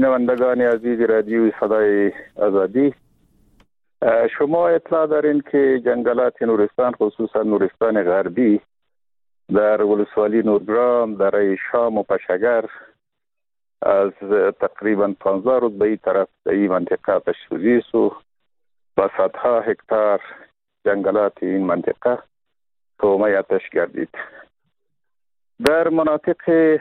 شنوندگان عزیز رادیوی صدای آزادی، شما اطلاع دارین که جنگلات نورستان، خصوصا نورستان غربی در ولسوالی نورگرام، در شام و پشگر از تقریبا 15 روز به این طرف در این منطقه آتش سوزی است و با صدها هکتار جنگلات این منطقه تومه آتش گردید. در مناطق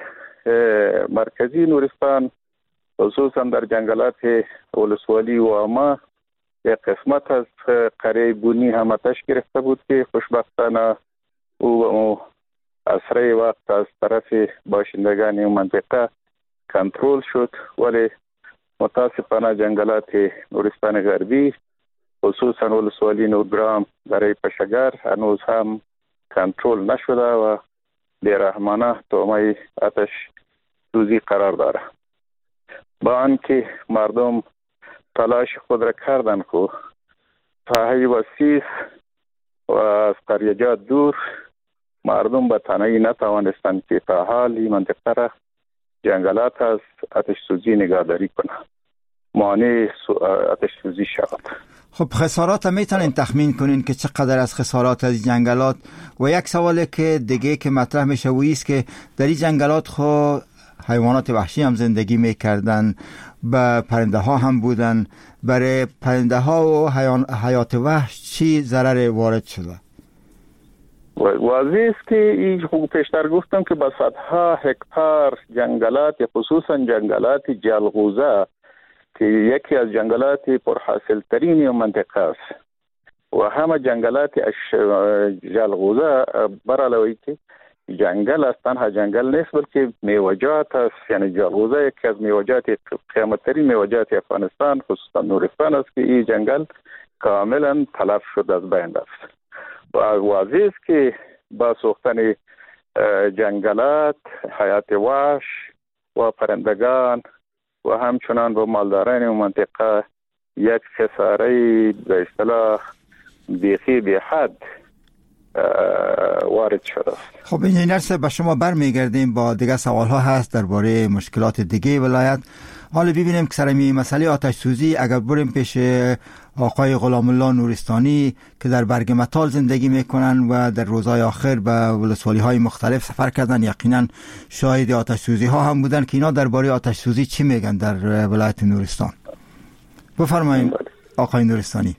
مرکزی نورستان، خصوصا در جنگلات ولسوالی و عامه، یک قسمت از قریه بونی هم آتش گرفته بود که خوشبختانه او اسرع وقت از طرف باشندگان این منطقه کنترل شد، ولی متاسفانه جنگلات نورستان غربی، خصوصا ولسوالی نورگرام، برای پشگر هنوز هم کنترل نشده و بیرحمانه تومه آتش سوزی قرار داره. با آنکه مردم تلاش خود را کردند که ساحه وسیع و از قریجات دور، مردم به تنهایی نتوانستند که تا حال این منطقه را جنگلات از آتش سوزی نگهداری کنند، مانع آتش سوزی شود. خب خسارات میتونین تخمین کنین که چقدر از خسارات از جنگلات؟ و یک سوالی که دیگه که مطرح میشه و ایست که در این جنگلات خو حیوانات وحشی هم زندگی میکردن، به پرنده ها هم بودن. برای پرنده ها و حیات وحش چی ضرر وارد شده؟ واضح است که این پیشتر گفتم که با صدها هکتار جنگلات، خصوصا جنگلات جلغوزه که یکی از جنگلات پرحاصل ترین منطقه است و همه جنگلات جلغوزه، بر علاوه که جنگل است، تنها جنگل نیست بلکه میوجات است. یعنی جلغوزه یکی از میوجات قیمت ترین میوجات افغانستان، خصوصا نورستان است که این جنگل کاملا تلف شد، از بین رفت. و واضح است که با سوختن جنگلات حیات وحش و پرندگان و همچنان به مالداران منطقه یک خساره به اصطلاح بیخی به حد وارد شده. خب انجینر صاحب، به شما برمیگردیم. با دیگه سوال ها هست درباره مشکلات دیگه ولایت. حالا ببینیم که سرمی مسئله آتش سوزی اگر بریم پیش آقای غلام الله نورستانی که در برگ متال زندگی میکنن و در روزهای آخر به ولسوالی های مختلف سفر کردن، یقینا شاهد آتش سوزی ها هم بودن که اینا درباره آتش سوزی چی میگن در ولایت نورستان. بفرمایید آقای نورستانی.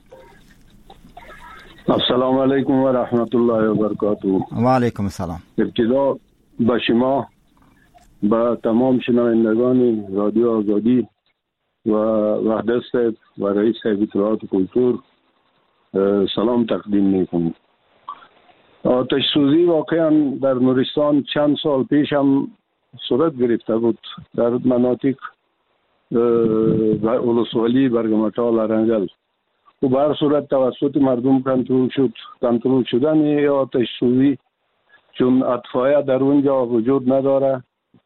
السلام علیکم و رحمت الله و برکاته. و علیکم السلام. ابتدا با شما، با تمام شنوندگان رادیو آزادی و وحدت صاحب و رئیس اطلاعات کلتور سلام تقدیم میکنم. آتش سوزی واقعا در نورستان چند سال پیش هم صورت گرفته بود در مناطق ولسوالی برگمتال ارنگل و به هر صورت توسط مردم کنترل شدن آتش سوزی، چون اطفایه در اونجا وجود نداره،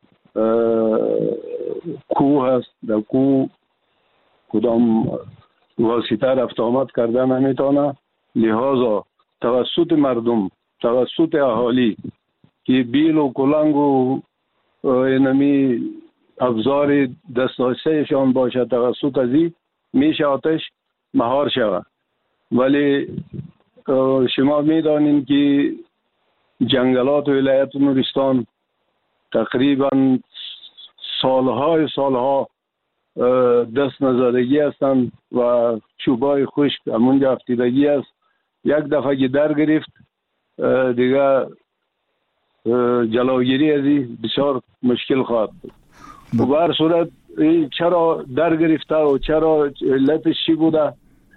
کوه هست، در کوه کدام واسطه رفت آمد کردن نمیتونه، لحاظا توسط مردم، توسط اهالی که بیل و کلنگ و اینمی افزار دسترسیشان باشه، توسط ازی میشه آتش مهار شود. ولی شما میدانین که جنگلات ولایت نورستان تقریبا سالها دست نزدگی هستند و چوبای خشک همونجا افتیدگی است. یک دفعه که در گرفت دیگه جلوگیری از این بسیار مشکل خواهد بود. و به هر صورت چرا در گرفته و چرا علتش چی بوده،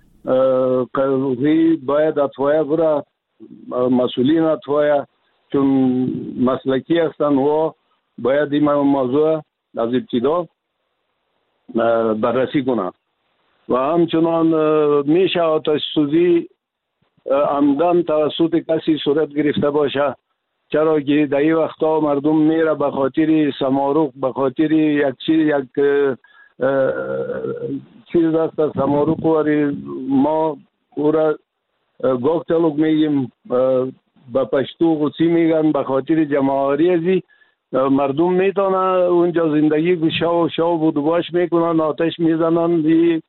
باید اطفایه برای مسئولین اطفایه، چون مسلکی هستن و باید این موضوع از ابتدا بررسی کنند. و همچنان میشه آتش سوزی عمدن توسط کسی صورت گرفته باشه، چرا که در این وقتا مردم میره به خاطر سمارق، به خاطر یک چیز است سمارق و ما او را گوکتلوک میگیم، به پشتو غصی میگن، به خاطر جمعاری ازی مردم میتونن اونجا زندگی شاو بود باش میکنن، آتش میزنن.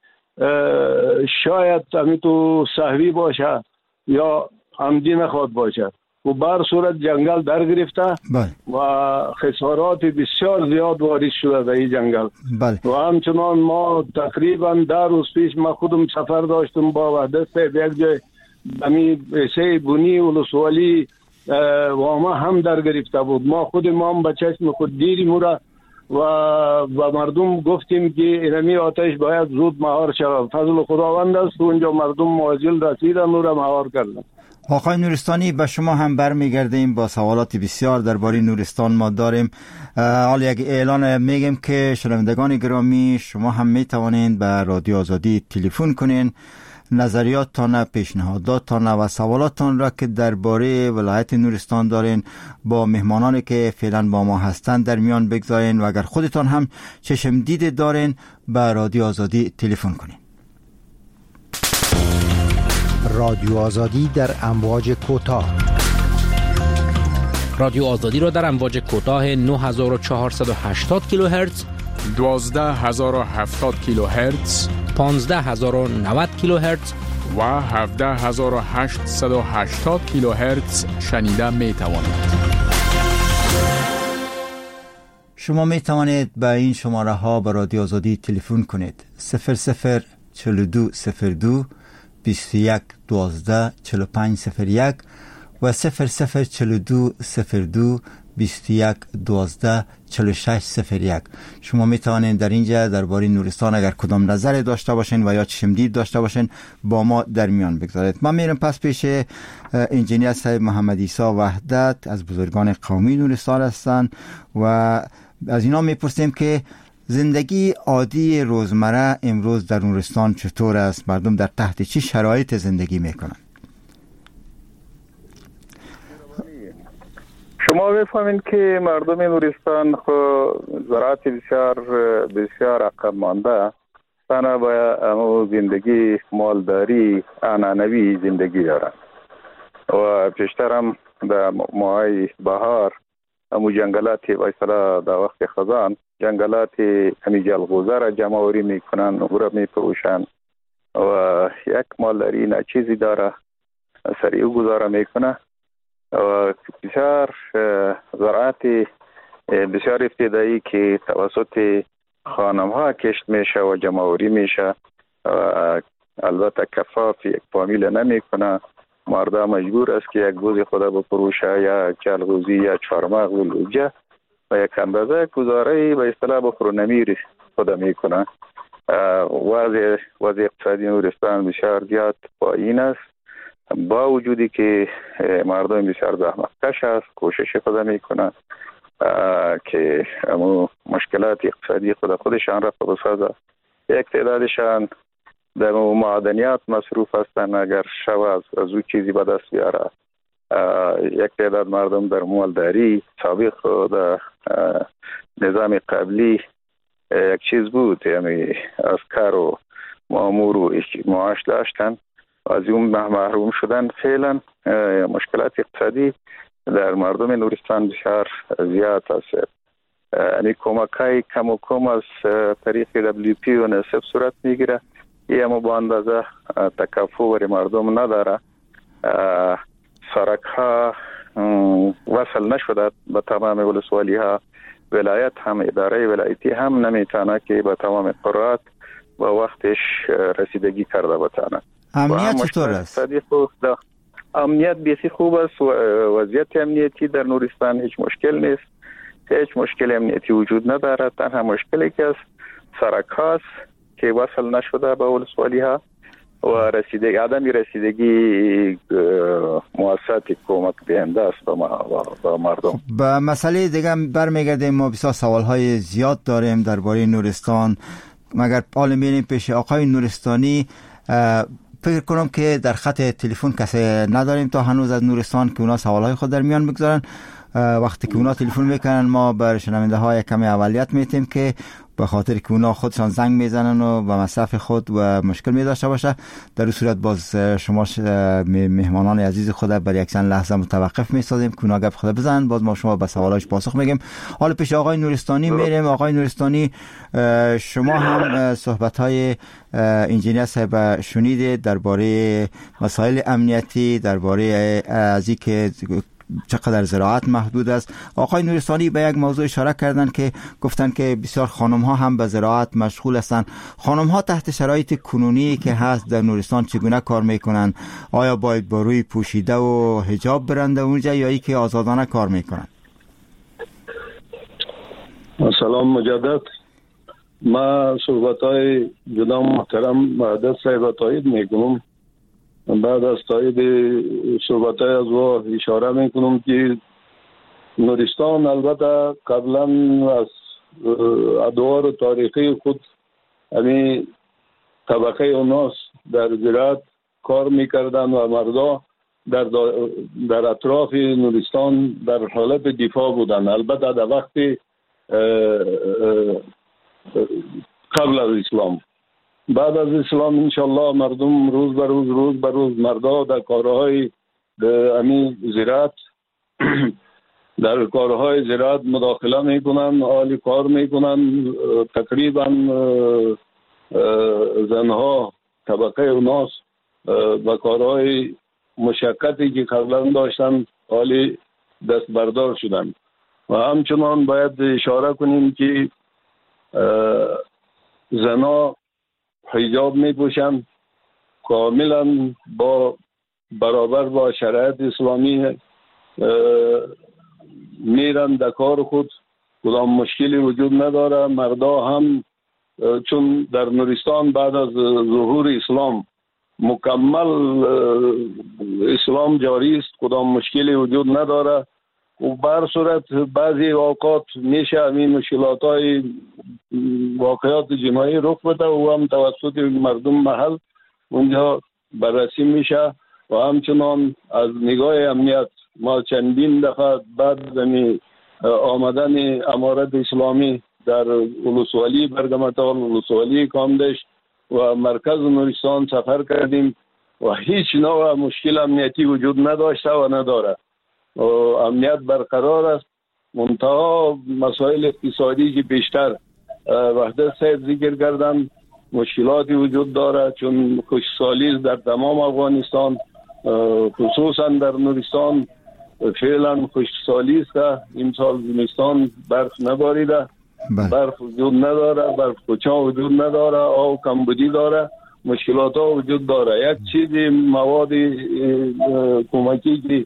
شاید همین تو صحوی باشه یا عمدی نخواد باشه و بر صورت جنگل در گرفته و خسارات بسیار زیاد وارد شده در این جنگل. و همچنان ما تقریبا 10 روز پیش ما خودم سفر داشتم با وحدت صاحب یک جای همین سه بونی ولسوالی و ما هم در گرفته بود. ما خود ما هم به چشم خود دیدیم مورا و مردم گفتیم که اینمی آتش باید زود مهار شود. فضل خداوند است اونجا مردم معجل رسیدن و را مهار کردن. آقای نورستانی به شما هم برمیگردیم با سوالات بسیار درباره نورستان ما داریم. حالا یک اعلان میگم که شنوندگان گرامی شما هم میتوانید به رادیو آزادی تلفن کنین، نظریاتتان، پیشنهاداتتان و سوالاتتان را که درباره ولایت نورستان دارین با مهمانانی که فعلا با ما هستند در میان بگذارین و اگر خودتان هم چشم دید دارین به رادیو آزادی تلفن کنین. رادیو آزادی در امواج کوتاه. رادیو آزادی را در امواج کوتاه 9480 کیلوهرتز، 12070 کیلوهرتز، 15090 کیلوهرتز و 17880 کیلوهرتز شنیده می توانید. شما می توانید به این شماره ها به رادیو آزادی تلفن کنید: 004202 21 12 45 01 و 004202 21 12 46 01. شما می توانید در اینجا درباره نورستان اگر کدام نظر داشته باشین و یا چشمدید داشته باشین با ما در میان بگذارید. من میرم پس پیش انجینیر صاحب محمد عیسی وحدت از بزرگان قومی نورستان هستند و از اینا میپرسیم که زندگی عادی روزمره امروز در نورستان چطور است؟ مردم در تحت چه شرایط زندگی میکنن؟ شما بفهمین که مردم نورستان زراعت بسیار عقب مانده، تنها با زندگی مالداری عنعنوی زندگی دارند و پیشتر هم در ماهای بهار همو جنگلات و اصطلاح در وقت خزان جنگلات همی جلغوزه را جمع آوری میکنن و را میفروشن و یک مالداری ناچیزی داره سریع گذاره میکنه و بسیار زراعت بسیار ابتدایی که توسط خانم ها کشت میشه و جمع آوری میشه و البته کفاف یک فامیل نمیکنه. مردا مجبور است که یک گوز خدا بفروشه یا جلغوزی یا چهارمغز و لوجه و یک اندازه گزاره به اصطلاح بخورنمی خدا میکنه. وضع اقتصادی نورستان بسیار زیاد پایین است، با وجودی که مردم بسیار زحمت کش است، کوشش خدا میکنه که امو مشکلات اقتصادی خودشان را بسازه. یک تعدادشان در معدنیات مصروف هستند، اگر شو از او چیزی به دست بیاره. یک تعداد مردم در مالداری سابق و در نظام قبلی یک چیز بود، یعنی از کار و مامور و معاش داشتن، از اون محروم شدن. فعلا مشکلات اقتصادی در مردم نورستان بسیار زیاد است. یعنی کمک‌های کم و کم از طریق WP و نصف صورت میگیره، یه اما با اندازه تکافو بر مردم نداره. سرک ها وصل نشده به تمام ولسوالی ها، ولایت هم اداره ولایتی هم نمیتونه که به تمام قرارات و وقتش رسیدگی کرده بتانه. امنیت چطور است؟ امنیت بیسی خوب است و وضعیت امنیتی در نورستان هیچ مشکل نیست، هیچ مشکل امنیتی وجود نداره. تنها مشکلی که است سرک هاست که وصل نشده به ولسوالی ها و عدم رسیدگی مؤسسات کمک دهنده است به مردم. به مسئله دیگه برمیگردیم. ما بسیار سوالهای زیاد داریم درباره نورستان، مگر حالا میریم پیش آقای نورستانی. فکر کنم که در خط تلفن کسی نداریم تا هنوز از نورستان که اونا سوالهای خود در میان بگذارن. وقتی که اونا تلفن میکنن ما بر شنونده های کمی اولیت میتیم که به خاطر که اونا خودشان زنگ میزنن و به مصرف خود و مشکل می داشته باشه. در این صورت باز شما مهمانان عزیز خود بر یک چند لحظه متوقف میسازیم که اونا گپ خود بزنن، باز ما شما به سوالایش پاسخ میگیم. حالا پیش آقای نورستانی میریم. آقای نورستانی، شما هم صحبت های انجینیر صاحب شنیدید درباره مسائل امنیتی، درباره از اینکه چقدر زراعت محدود است. آقای نورستانی به یک موضوع اشاره کردن که گفتن که بسیار خانم ها هم به زراعت مشغول هستند. خانم ها تحت شرایط کنونی که هست در نورستان چگونه کار میکنن؟ آیا باید با روی پوشیده و حجاب برنده اونجا یا ای که آزادانه کار میکنن؟ سلام مجدد. ما صحبت های جناب محترم مهدد صاحب تایید میکنم. بعد از تایید صحبت های از او اشاره میکنم که نورستان البته قبلا از ادوار تاریخی خود همین طبقه اوناس در زراعت کار میکردن و مردا در اطراف نورستان در حالت دفاع بودن. البته در وقت قبل از اسلام. بعد از اسلام انشالله مردم روز به روز مردا در کارهای همین زراعت در کارهای زراعت مداخله میکنن، عالی کار میکنن. تقریبا زنها طبقه اوناس و کارهای مشقتی که قبلا داشتن عالی دست بردار شدن. و همچنان باید اشاره کنیم که زنها حجاب میپوشند، کاملا با برابر با شرایط اسلامی میرن در کار خود، کدام مشکلی وجود نداره. مردا هم چون در نورستان بعد از ظهور اسلام مکمل اسلام جاری است، کدام مشکلی وجود نداره. و بر صورت بعضی اوقات میشه همین مشکلات های واقعات جنایی رخ بده و هم توسط مردم محل اونجا بررسی میشه. و همچنان از نگاه امنیت ما چندین دفعه بعد آمدن امارت اسلامی در ولسوالی برگمتال، ولسوالی کامدشت و مرکز نورستان سفر کردیم و هیچ نوع مشکل امنیتی وجود نداشته و نداره. امنیت برقرار است. منتها مسائل اقتصادی که بیشتر وحدت صاحب ذکر کردن مشکلاتی وجود داره، چون خشکسالی در تمام افغانستان خصوصا در نورستان فعلا خشکسالی است. این سال زمستان برف نباریده، برف وجود نداره، برف کوچا وجود نداره، آب کمبودی داره، مشکلات ها وجود داره. یک چیزی مواد کمکی که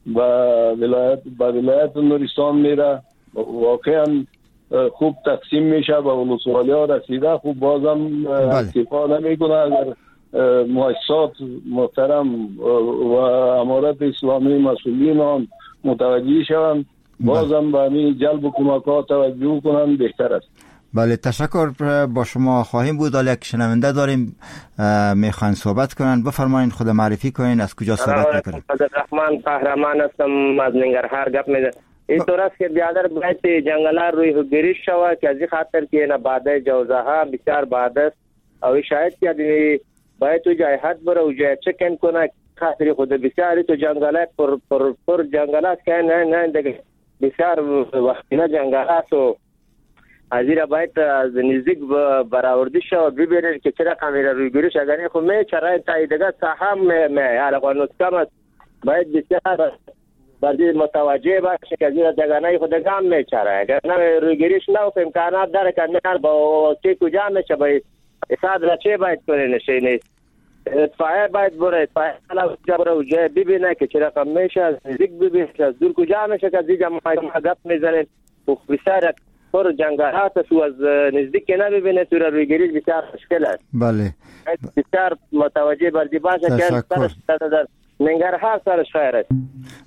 به ولایت نورستان میره واقعا خوب تقسیم میشه و ولسوالی ها رسیده، خوب بازم اکتفا نمیکنه. اگر مؤسسات محترم و امارت اسلامی مسئولین آن متوجه شوند بازم به همین جلب کمکات توجه کنند بهتر است. بله، تشکر با شما خواهیم بود. حالا یک شنونده داریم میخواین صحبت کنن، بفرمایید خود معرفی کنین، از کجا صحبت میکنید؟ رحمان قهرمان هستم از ننگرهار. گپ میده اینطور است که بیادر باید جنگل‌ها روی گریش شود که از این خاطر که نباده جوزه ها بسیار باد است او شاید که باید تو جای حد بره و جای چکن کنه خاطر خود بسیاری تو جنگلات پر جنگلات که نه دیگه بسیار وقتی نه جنگلات و از این باید از نزدیک برآورده شود ببینید که چرا کامیرا روی گریش اگر خو می چرای تا دیگه سهم می علاقه کم باید بسیار بردی متوجه باشه که از دگانه خود گام می چرای اگر نه روی گریش نه امکانات داره که نه با چه کجا میشه باید اصاد را چه باید کنه نشه نیست اطفائیه باید بره اطفائیه کلا بره و جای ببینه که چرا کم میشه از نزدیک ببینه از دور کجا میشه که از دیگه گپ میزنه و بسیار پر جنگلات است و از نزدیک که نبینه تو روی گریش بسیار مشکل است. بله بسیار متوجه بردی باشه که سرش در ننگرهار سرش خیر است.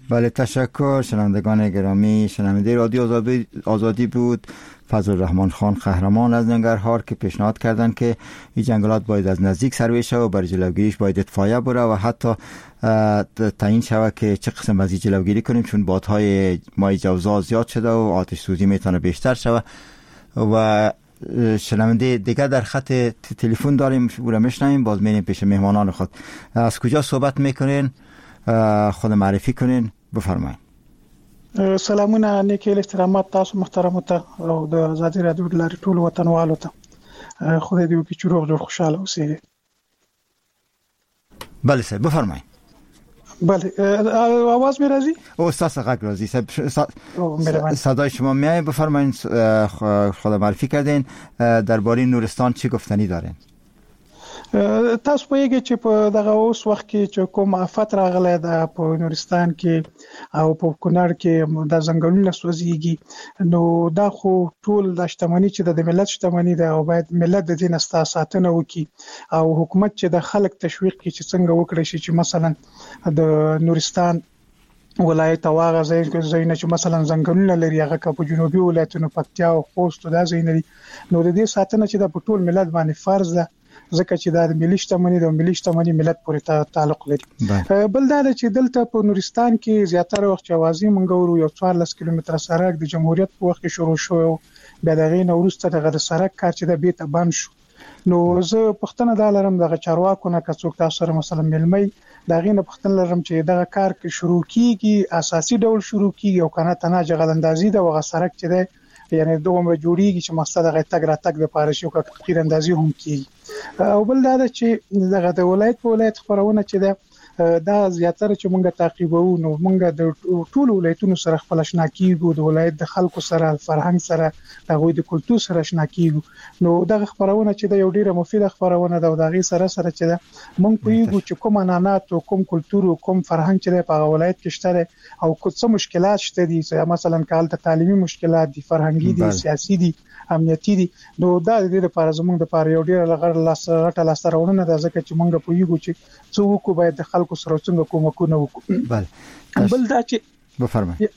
بله تشکر. شنوندگان گرامی، شنونده رادیو آزادی بود فضل الرحمن خان قهرمان از ننگرهار که پیشنهاد کردند که این جنگلات باید از نزدیک سروی شود و برای جلوگیریش باید اتفاقیه بره و حتی تعیین شود که چه قسم از جلوگیری کنیم، چون بادهای مای جوزا زیاد شده و آتش سوزی میتونه بیشتر شود. و شنونده دیگه در خط تلفن داریم، او را میشنویم. باز میریم پیش مهمانان خود. از کجا صحبت میکنین؟ خود معرفی کنین، بفرمایید. سلامونه، نیکی احترامات تاسو محترم ته او د آزادی رادیو لاري ټول وطنوالو ته. خدای دې وکړي چې روغ جوړ خوشاله اوسئ. بله صاحب بفرمایید. بله آواز می راځي؟ او استاد غږ راځي صاحب. صدای شما میاد، بفرمایید. خدا معرفی کردین، درباره نورستان چی گفتنی دارین؟ تاسو پوهیږئ چې په دغه اوس وخت کې چې کوم آفت راغلی ده په نورستان کې او په کونړ کې د ځنګلونو سوځېږي، نو دا خو ټول د شتمنۍ چې د ملت شتمنۍ ده او باید ملت د دې نه ساتنه وکړي او حکومت چې د خلک تشویق کړي چې څنګه وکړي شي چې مثلا د نورستان ولایت او هغه ځایونه چې مثلا ځنګلونه لري هغه په جنوبي ولایتونو پکتیا او خوست دا ځایونه لري، نو د دې ساتنه چې د ټول ملت باندې فرض ده، ځکه چې دا د ملي شتمنۍ د ملي شتمنۍ ملت پورې تعلق لري. بل دا چې دلته په نورستان کې زیاتره وخت اوازې منګورو یو 14 کیلومتره سړک د جمهوریت په وخت کې شروع شو، بیا دغه نو وروسته دغه سړک کار چې د بیت بند شو. نو زه پښتنه دا لرم دغه چارواکو نه کڅوک تاسو سره مثلا ملمي دغه نه پښتنه لرم چې دغه کار کې شروع کیږي، اساسي ډول شروع کیږي او کنه تنه جغلندازي د وغه سړک چې ده یعنی دومره جوړیږي چې مقصد هغه تګ را تګ د پاره شو کې تیراندازي هم کیږي. او بل دا چې دغه د ولایت په ولایت خبرونه چې ده دا زیاتره چې مونږه تعقیبو، نو مونږه د ټول ولایتونو سره خپل آشنا کیږو، د ولایت د خلکو سره فرهنګ سره دغه د کلتور سره آشنا کیږو. نو دغه خبرونه چې د یو ډیره مفیده خبرونه ده او دغه سره چې ده مونږ پوهیږو چې کوم عنعنات او کوم کلتور او کوم فرهنګ چې په ولایت کې شته او څه مشکلات شته دي، مثلا کال ته تعلیمي مشکلات دي، فرهنګي دي، سیاسي دي، امنیتي دي. نو دا د دې لپاره زموږ د لپاره یو ډیر لغړ لاس راوړنه ده، ځکه چې مونږ پوهیږو چې څوک باید د خلکو سره څنګه کومکونه وکړي. بل دا چې بفرمایئ.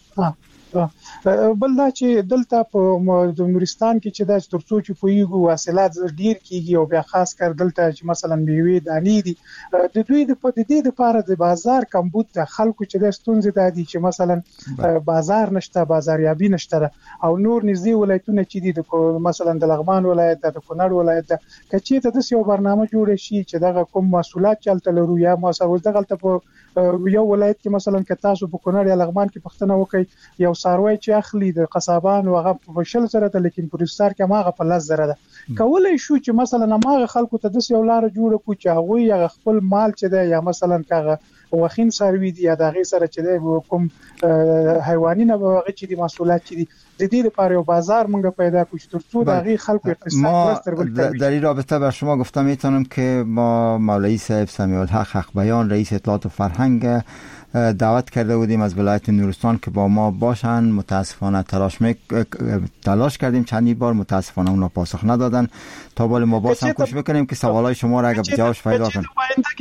بل دا چې دلته په نورستان کې چې دا ترڅو چې پویګو واصلات ډیر کیږي او بیا خاص کر دلته چې مثلا میوه دانی دي د دوی د دې لپاره د بازار کمبود د خلکو چې د ستونزې دي چې مثلا بازار نشته، بازاریابي نشته او نور نږدې ولایتونه چې دي مثلا د لغمان ولایت د کونړ ولایت کچې ته د یو برنامه جوړ شي چې دغه کوم مسولات چلته لرو یا مسول دغه په یو ولایت کې مثلا که تاسو په کونړ یا لغمان کې پښتنه وکي یو ساروی چې اخلي د قصابان او هغه په شل سره ته، لیکن پروستار کې ماغه په لز زره ده کولای شو چې مثلا ماغه خلکو ته د یو لار جوړ کو چې هغه یا خپل مال چې ده یا مثلا کاغه وخین سروي دي یا دغه سره چې ده کوم حیواني نه واغې چې د مسولات چې دي د دې لپاره یو بازار مونږ پیدا کوو چې ترڅو دغه خلکو اقتصاد ما در این رابطه بر شما گفتم میتونم که ما مولوی صاحب سمیع الحق حق بیان رئیس اطلاعات و فرهنگ دعوت کرده بودیم از ولایت نورستان که با ما باشن. متاسفانه تلاش کردیم چندی بار، متاسفانه اونا پاسخ ندادن. تا بالا ما باز هم کوشش میکنیم که سوالای شما را اگه جوابش پیدا کنیم.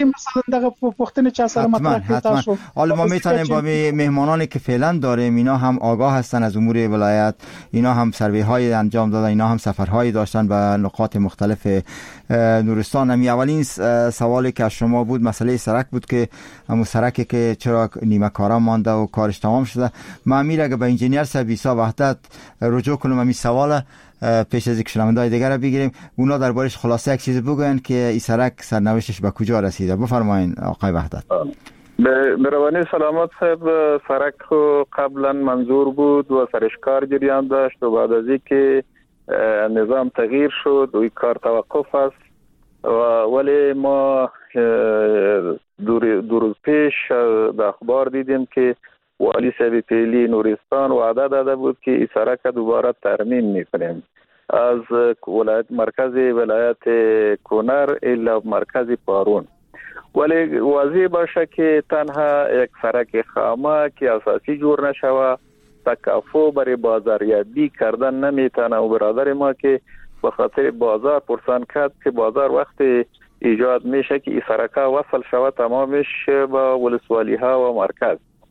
حتما. حالا ما میتونیم با مهمانانی که فعلا داریم اینا هم آگاه هستن از امور ولایت، اینا هم سروی های انجام دادن، اینا هم سفرهایی داشتن به نقاط مختلف نورستان. هم اولین سوالی که از شما بود مسئله سرک بود که همون سرکی که چرا نیمه کارا مانده و کارش تمام شده. ما امیر اگه به انجینیر صاحب عیسی وحدت رجوع کنم همین سوال پیش از اینکه شنونده‌های دیگر را بگیریم، اونا دربارش خلاصه یک چیز بگوین که این سرک سرنوشتش به کجا رسیده. بفرمایین آقای وحدت. مهربانی سلامت صاحب، سرک قبلا منظور بود و سرش کار جریان داشت و بعد از اینکه نظام تغییر شد و این کار توقف است ولی ما دو روز پیش در اخبار دیدیم که والی صاحب پیلی نورستان وعده داده بود که این سرک دوباره ترمیم میکنیم از مرکز ولایت کونر الی مرکز پارون. ولی واضح باشه که تنها یک سرک خامه که اساسی جور نشوه تکافو برای بازاریابی کردن نمیتونه و برادر ما که به خاطر بازار پرسان کرد که بازار وقت ایجاد میشه که این سرکا وصل شود تمامش با ولسوالی ها و مرکز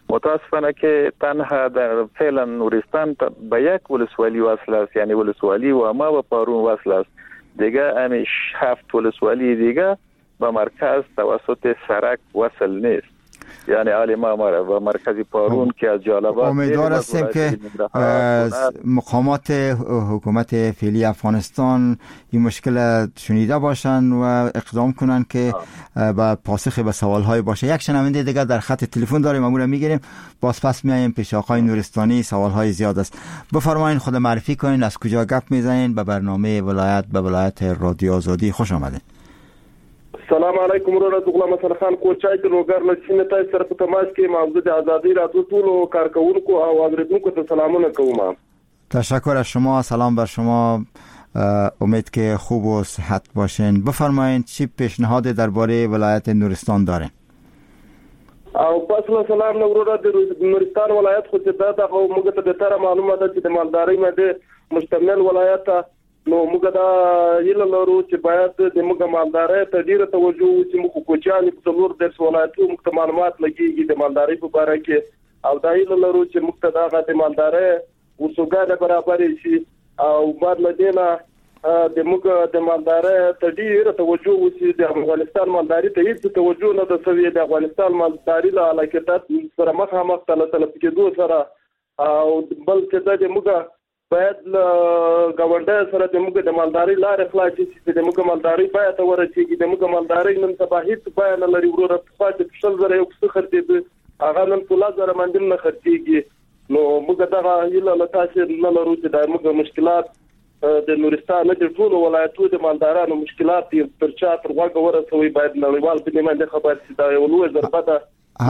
متاسفانه که تنها در فعلا نورستان به یک ولسوالی وصل است، یعنی ولسوالی و ما و پارون وصل است. دیگه همیش 7 ولسوالی دیگه به مرکز توسط سرک وصل نیست، یعنی آل مامره و مرکزی پارون که از جالبات. امیدوار هستیم که مقامات حکومت فعلی افغانستان این مشکل شنیده باشند و اقدام کنند که با پاسخ به سوالهای باشه. یک شنونده دیگه در خط تلفن داریم، امور میگیریم، باز پس میایم پیش آقای نورستانی. سوالهای زیاد است، بفرمایید خود معرفی کنین، از کجا گپ میزنین؟ به برنامه ولایت به ولایت رادیو آزادی خوش آمدین. سلام علیکم ورحمت الله. مسل خان کوچای ته روګر لچینه تاسو سره په تماس کې موضوع د ازادي راډیو ټولو کارکونکو او اوریدونکو ته سلامونه کوم. تشکر از شما، سلام بر شما، امید که خوب و صحت باشین. بفرمایید چی پیشنهاد درباره ولایت نورستان دارین؟ او پس سلام نورو د نورستان ولایت خو ته دا موږ ته د تر معلومه ده چې د مالدارۍ باندې مشتمل ولایت نو موږ دا هیله لرو چې باید د موږ مالدارۍ ته ډیره توجه وشي. موږ کوچیان په څلور د ولایتو موږ معلومات لګیږي د مالدارۍ په اړه کې، او دا هیله لرو چې موږ ته دا د مالدارۍ ورسوګه برابر شي او بعد لدينا د موږ د مالدارۍ ته ډیره توجه وشي. د افغانستان مالدارۍ ته هیڅ توجه نه ده شوې. د افغانستان مالدارۍ له علاقات سره مخامخ تلل کېدو سره او بل څه د موږ باید گاونډي سره د موږ د مالداري لارې خلاصې شي، د موږ مالداري باید ورسېږي. د موږ مالداري نن سبا هیڅ بیان لري ورور پاتې شل زره یو څه خرڅېږي، هغه نن ټول زره باندې نه خرڅېږي. نو موږ دا هیله لتاسې نه لرو چې د موږ مشکلات د نورستان د ټول ولایتونو د مالدارانو مشکلات تر چا تر واګه ورسوي. باید نړیوال په دې باندې خبر شي. دا یو لوی ضربه ده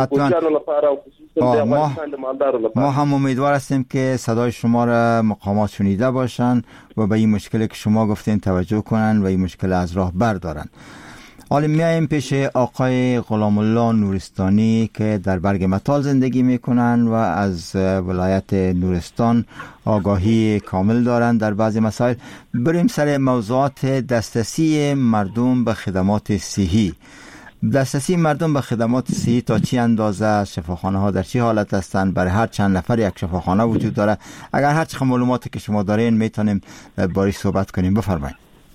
ما هم امیدوار هستیم که صدای شما را مقامات شنیده باشند و به این مشکلی که شما گفتین توجه کنند و این مشکل از راه بردارند. حالا میایم پیش آقای غلام الله نورستانی که در برگ متال زندگی میکنند و از ولایت نورستان آگاهی کامل دارند در بعضی مسائل. بریم سر موضوعات دسترسی مردم به خدمات صحی. دسترسی مردم به خدمات صحی تا چی اندازه؟ شفاخانه ها در چی حالت هستند؟ برای هر چند نفر یک شفاخانه وجود داره؟ اگر هر چه معلوماتی که شما دارین میتونیم باری صحبت کنیم. بفرمایید.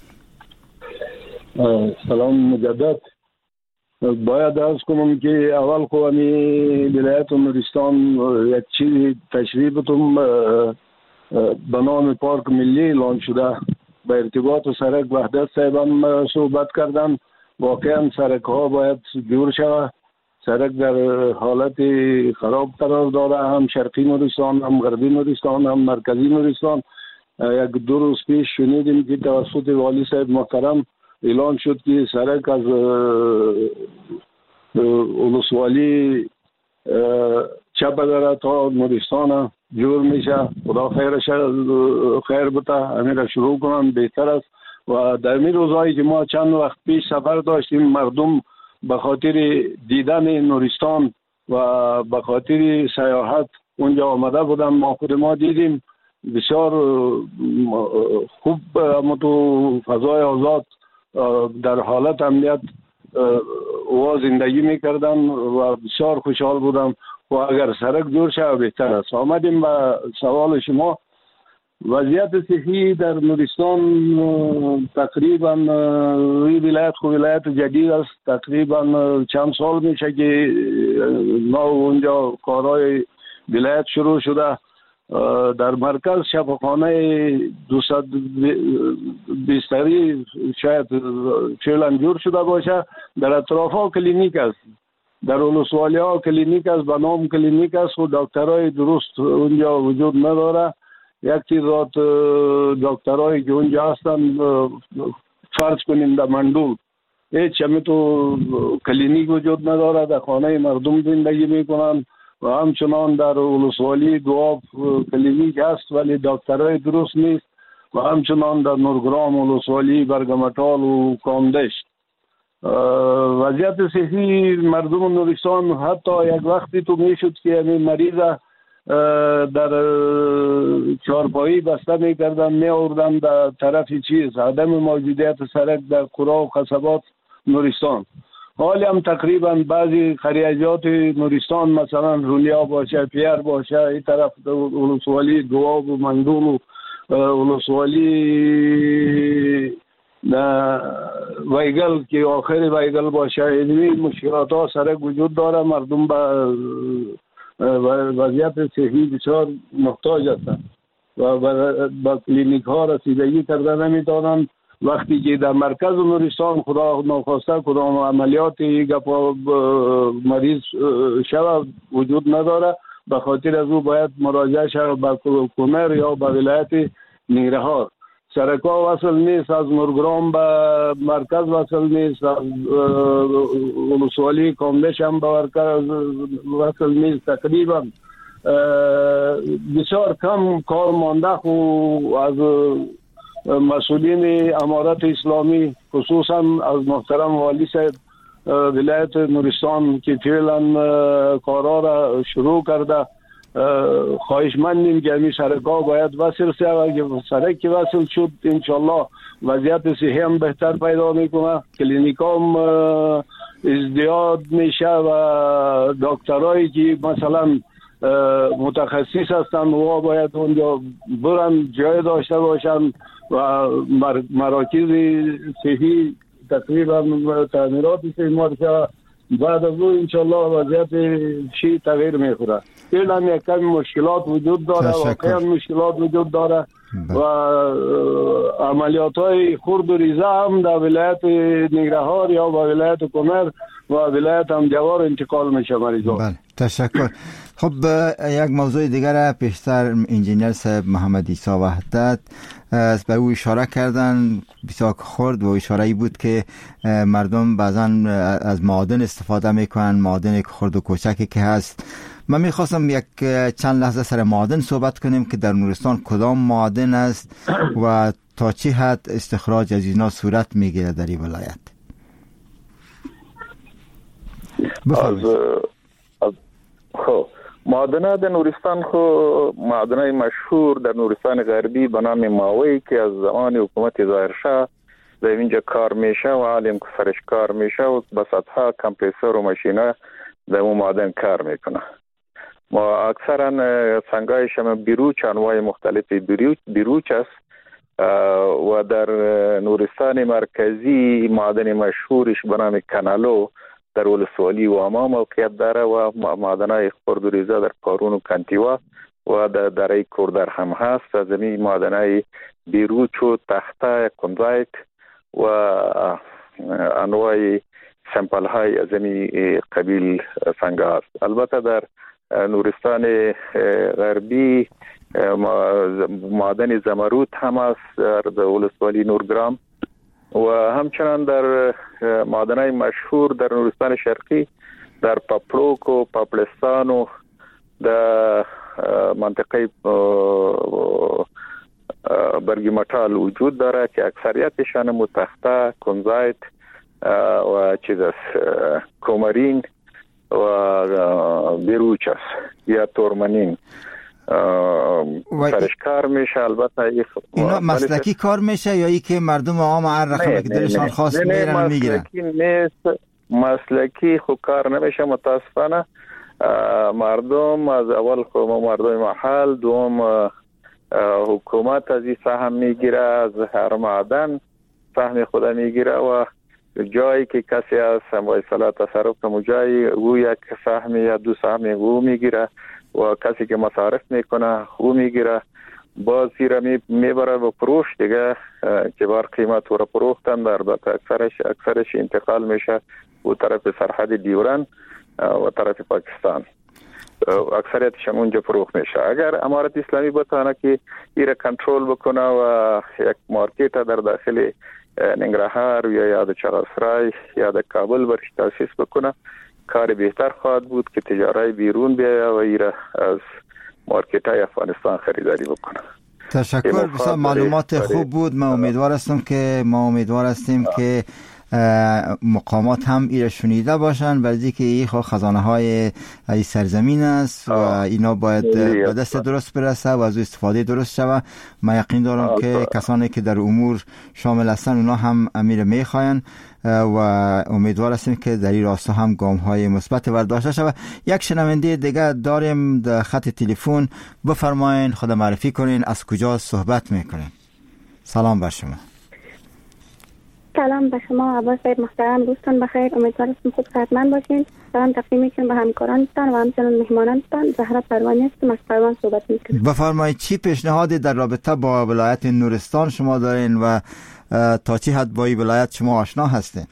سلام مجدد. باید عرض کنم که اول خو ولایت نورستان یک چیز تشریح بتم به نام پارک ملی اعلان شده. به ارتباط سرک وحدت صاحبان صحبت کردن. واقعا سرک ها باید جور شود. سرک در حالت خراب قرار داره، هم شرقی نورستان، هم غربی نورستان، هم مرکزی نورستان. یک دو روز پیش شنیدیم که توسط والی صاحب محترم اعلان شد که سرک از ولسوالی چپدره تا نورستان جور میشه. خدا خیر بته، همین شروع کنن بهتر است. و در این روزهایی که ما چند وقت پیش سفر داشتیم، مردم به خاطر دیدن نورستان و به خاطر سیاحت اونجا آمده بودن. ما خود ما دیدیم بسیار خوب تو فضای آزاد در حالت امنیت و زندگی میکردن و بسیار خوشحال بودم. و اگر سرک جور شود بهتر است. آمدیم به سوال شما. وضعیت صحی در نورستان تقریبا ولایت خو ولایت جدید است. تقریبا چند سال میشه که ما اونجا کارهای ولایت شروع شده. در مرکز شفاخانه 200 بستری شاید فعلا جور شده باشه. در اطراف ها کلینیک است، در ولسوالی ها کلینیک است، به نام کلینیک است و دکترای درست اونجا وجود نداره. یک تعداد دکترایی که اونجا هستن فرض کنیم در منډول هیچ همی تو کلینیک وجود نداره. در خانه مردم زندگی میکنن و همچنان در ولسوالی دواب کلینیک هست ولی دکترای درست نیست. و همچنان در نورگرام ولسوالی برگمتال و کامدشت وضعیت صحی مردم نورستان حتی یک وقتی تو میشد که همین مریض در چارپایی بسته میکردن میآوردن در طرف چیز عدم موجودیت سرک در قرا و قصبات نورستان. حالی هم تقریبا بعضی خریجات نورستان مثلا رولیا باشه، پیر باشه، این طرف ولسوالی دواب و مندول و ولسوالی ویگل که آخر ویگل باشه، این مشکلات ها سرک وجود داره. مردم به وضعیت صحی بسیار محتاج هستند و با کلینیک ها رسیدگی کرده نمیتونند. وقتی که در مرکز نورستان خدا ناخواسته کدام عملیاتی گپا مریض شود وجود نداره، به خاطر از او باید مراجعه شود به کمر یا به ولایت ننگرهار. سرکا وصل نیست، از نورگرام به مرکز وصل نیست، از ولسوالی کاملش هم به مرکز وصل نیست. تقریبا بسیار کم کار مانده و از مسئولین امارت اسلامی خصوصا از محترم والی صاحب ولایت نورستان که فعلا کارا را شروع کرده، خواهشمندیم که همین سرکا باید وصل شود. سرک که وصل شد انشالله وضعیت صحی هم بهتر پیدا میکنه، کلینیک هم ازدیاد میشه و دکترایی که مثلا متخصص هستند و باید اونجا برن جای داشته باشند و مراکز صحی تقریبا تعمیرات استعمال شود. بعد از اون انشالله وضعیت شی تغییر میخوره. فعلا یک کمی مشکلات وجود داره، واقعا مشکلات وجود داره و عملیات های خرد و ریزه هم در ولایت ننگرهار یا با ولایت کمر و ولایت همجوار انتقال میشه مریضان. بله تشکر. خب یک موضوع دیگر پیشتر انجینیر صاحب محمد عیسی وحدت به او اشاره کردن، بسیار خرد و اشاره ای بود که مردم بعضا از معادن استفاده میکنن، معادن خرد و کوچکی که هست. من میخواستم یک چند لحظه سر معادن صحبت کنیم که در نورستان کدام معادن است و تا چه حد استخراج از اینا صورت میگیره در این ولایت. خب معادنه در نورستان معادنه مشهور در نورستان غربی به نام ماوی که از زمان حکومت ظاهرشاه در اینجا کار میشه و عالم که سرش کار میشه و به صدها کمپریسور و ماشینه در اون معادن کار میکنه. ما اکثرا سنگایش هم بیروچ، انواع مختلف بیروچ است و در نورستان مرکزی معادن مشهورش به نام کانالو در ولسوالی و اما موقعیت داره و معادنهای خرد و ریزه در قارون و کنتیوا و در دره کوردر هم هست. از این معادنهای بیروچ و تخته کنزایت و انواع سمپل های از این قبیل سنگ هست. البته در نورستان غربی معادن زمرود هم است در ولسوالی نورگرام و همچنان در معادنهای مشهور در نورستان شرقی در پاپلوک و پاپلستان و در منطقه برگی مټال وجود داره که اکثریتشان متخته، کنزایت و کومرین و بیروچ است یا تورمنین سرش کار میشه. البته اینا مسلکی کار میشه یا ای که مردم عام هر رقمی که دلشان خواست میرن میگیرن؟ مسلکی خود کار نمیشه متاسفانه. مردم از اول مردم محل، دوم حکومت از این سهم میگیره، از هر معدن سهم خود میگیره و جایی که کسی از اصطلاح تصرف کنه جایی او یک سهم یا دو سهم او میگیره و کسی که مصارف میکنه او میگیره. باز زیرا میبره و فروش دیگه که بار قیمت و فروختن در اکثرش انتقال میشه و طرف سرحد دیورن و طرف پاکستان، اکثریتش هم اونجا فروخت میشه. اگر امارت اسلامی بتونه که ایره کنترل بکنه و یک مارکت در داخل ننگرهار یا یاد چغالسرای یا د کابل برش تاسیس بکنه، کار بهتر خواهد بود که تجارت بیرون بیاید و ایره از مارکت های افغانستان خریداری بکنه. تشکر، بسیار معلومات خوب بود. ما امیدوار هستیم که مقامات هم ایره شنیده باشن، ولی که این خزانه های این سرزمین است و اینا باید به دست درست برسه و از استفاده درست شوه. من یقین دارم که کسانی که در امور شامل هستن اونا هم امیر میخواین و امیدوار هستیم که در این راستا هم گام های مثبت برداشته شود. یک شنونده دیگه داریم در خط تلفن. بفرمایین، خود معرفی کنین، از کجا صحبت میکنین؟ سلام بر شما. سلام به شما عباس صاحب محترم، روزتون بخیر. امیدوارم خوب صحتمند باشین. سلام تقدیم میکنم به همکارانتان و همچنین مهمانانتان. زهرا پروانی هستم، از پروان صحبت میکنم. بفرمایید چی پیشنهادی در رابطه با ولایت نورستان شما دارین و تا چه حد با این ولایت شما آشنا هستین؟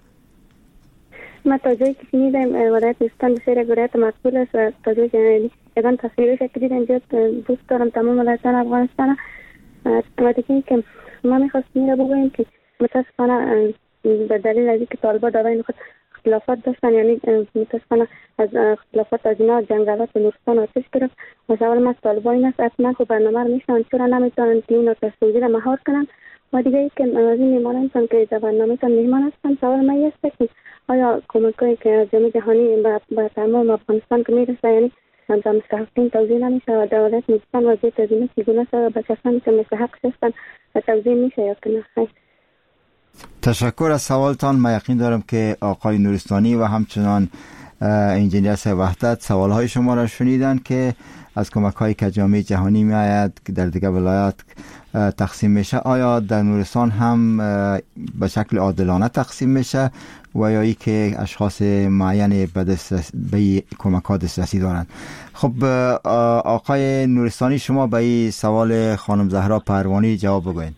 ما تا جایی که شنیدم ولایت نورستان بسیار ولایت مقبول است و تا جایی که یکان تصویرش که دیدم زیاد دوست دارم تمام ولایتان افغانستان. و دیگه که ما میخواستیم بگوییم که متاسفانه به دلیل از اینکه طالبان دارن خود اختلافات داشتن، یعنی متاسفانه از اختلافات از اینا جنگلات نورستان آتش گرفت. و سوال ما از طالبان این است حتما خب برنامه رو میشنن چرا نمیتونن که این تصویری رو مهار کنن. و دیگه ای که از این میمانن که در برنامه تان میهمان هستن، سوال ما است که آیا کمکایی که از جامعه جهانی به تمام افغانستان که میرسه، یعنی در مستحقین توزیع نمیشه و دولت نورستان وضعیت از این چگونه است به کسانی که مستحق هستن توزیع میشه یا که نه؟ تشکر از سوالتان. من یقین دارم که آقای نورستانی و همچنان انجینیر وحدت سوالهای شما را شنیدن که از کمک‌هایی که جامعه جهانی میآید که در دیگر ولایات تقسیم میشه، آیا در نورستان هم به شکل عادلانه تقسیم میشه و یا ای که اشخاص معین به کمک‌ها دسترسی دارند؟ خب آقای نورستانی شما به این سوال خانم زهرا پروانی جواب بگوین.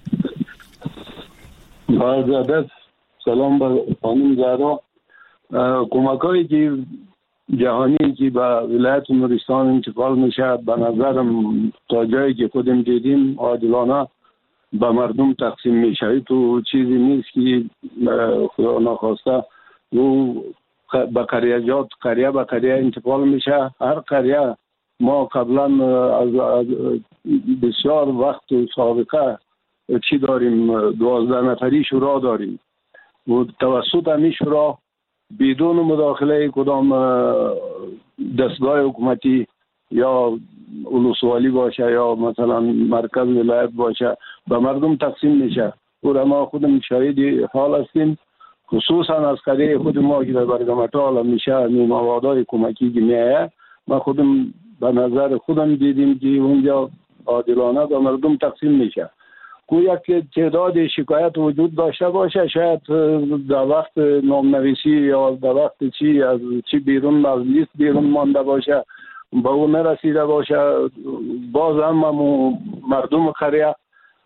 با سلام به خانم زهرا. کمک‌هایی که جهانی که به ولایت نورستان انتقال میشه به نظرم تا جایی که خودم دیدیم عادلانه به مردم تقسیم میشه. تو چیزی نیست که خدا نخواسته و به قریه‌جات قریه به قریه انتقال میشه. هر قریه ما قبلا از بسیار وقت و سابقه چی داریم، 12 نفری شورا داریم و توسط همین شورا بدون مداخله کدام دستگاه حکومتی یا ولسوالی باشه یا مثلا مرکز ولایت باشه به مردم تقسیم میشه. و ما خودم شاهد حال هستیم، خصوصا از قریه خود ما که در برگمتال میشه موادهای کمکی که میایه، ما خودم به نظر خودم دیدیم که اونجا عادلانه به مردم تقسیم میشه. گویا که تعداد شکایت وجود داشته باشه، شاید در وقت نامنویسی یا در وقت چی از چی بیرون از لیست بیرون مانده باشه، به اون نرسیده باشه، باز هم مردم قریه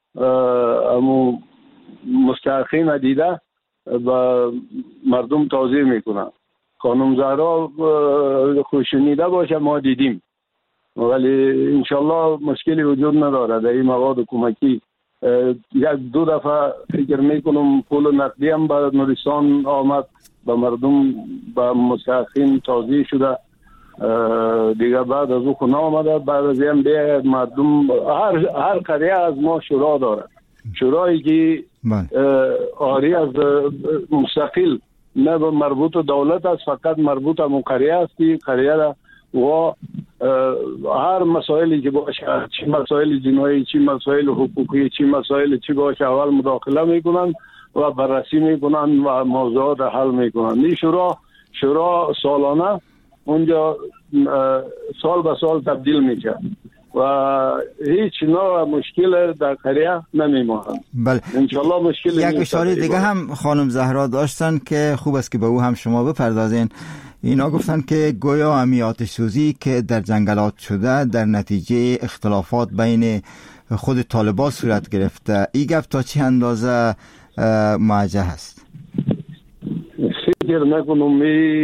مستحقین دیده و مردم توزیع میکنن. خانم زهرا خوشنیده باشه ما دیدیم، ولی انشالله مشکلی وجود نداره در این مواد کمکی. یک دو دفعه فکر میکنم پول نقدی هم به نورستان آمد، به مردم به مستحقین توزیع شده، دیگه بعد از او خونه آمده. بعد از این به مردم هر قریه از ما شورا داره، شورایی که آری از مستقل نه به مربوط دولت است، فقط مربوط به قریه است که قریه را و هر مسائلی که باشه، چی مسائل جنایی، چی مسائل حقوقی، چی مسائل چی باشه، اول مداخله میکنن و بررسی میکنن و موضوعات حل میکنن. این شورا سالانه اونجا سال به سال تبدیل میشه و هیچ نوع مشکل در قریه نمیماند. بله. انشالله مشکل یک اشاره دیگه هم خانم زهرا داشتن که خوب است که به او هم شما بپردازین. اینا گفتن که گویا همی آتش سوزی که در جنگلات شده در نتیجه اختلافات بین خود طالبان صورت گرفته. این گپ تا چه اندازه موجه هست؟ فکر نکنم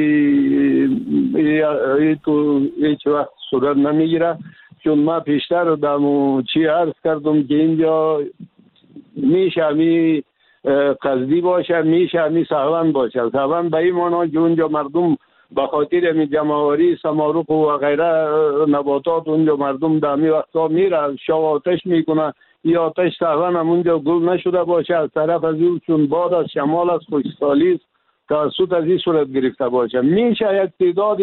تو هیچ وقت صورت نمیگیره، چون ما پیشتر دمو چی عرض کردم که اینجا میشه همی قصدی باشه، میشه همی سهوان باشه. سهوان به این مانا که اونجا مردم به خاطر همی جمعواری سمارق و غیره نباتات اونجا مردم دمی وقتا میره شو آتش میکنه این آتش تقریبا همونجا گل نشده باشه، از طرف از این چون باد از شمال از خشکسالی است توسط از این صورت گرفته باشه. میشه یک تعداد